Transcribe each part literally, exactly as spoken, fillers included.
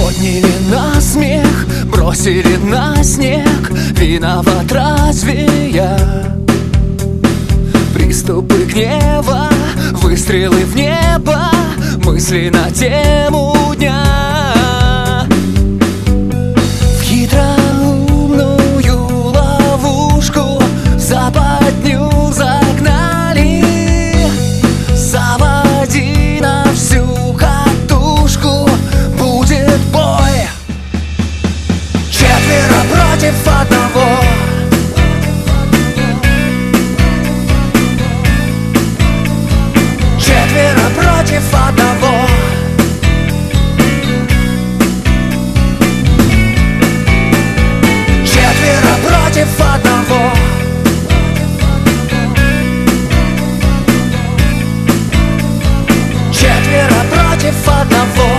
Подняли на смех, бросили на снег. Виноват разве я? Приступы гнева, выстрелы в небо, мысли на тему дня. В хитроумную ловушку, в западню загнали. Заводи на всю катушку, будет бой. Четверо против одного. Четверо против одного. Четверо против одного. Четверо против одного.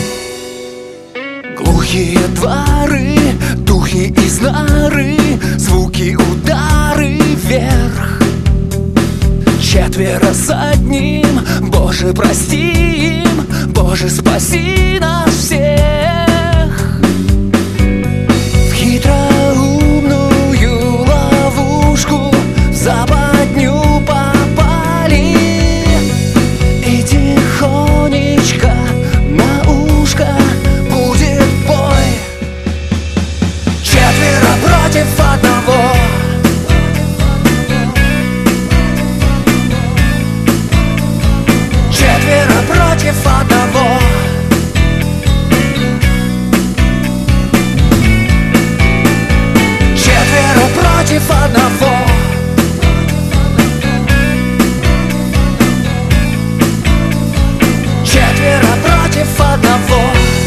Глухие дворы, духи из норы, звуки, удары вверх. Четверо с одним, Боже, прости им, Боже, спаси нас всех. В хитроумную ловушку, в западню попали. И тихонечко на ушко, будет бой. Четверо против одного. Четверо против одного. Четверо против одного. Четверо против одного.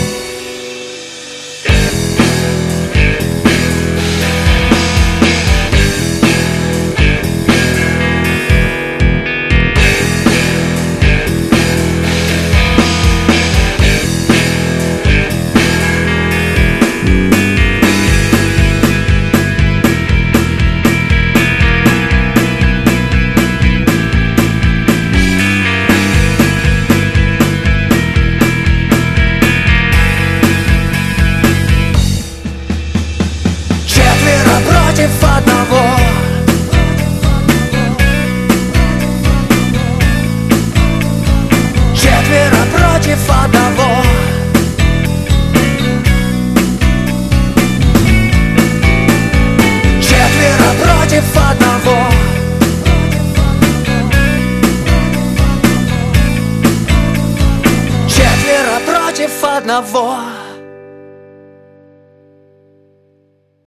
Против одного. Четверо против одного. Четверо против одного. Четверо против одного.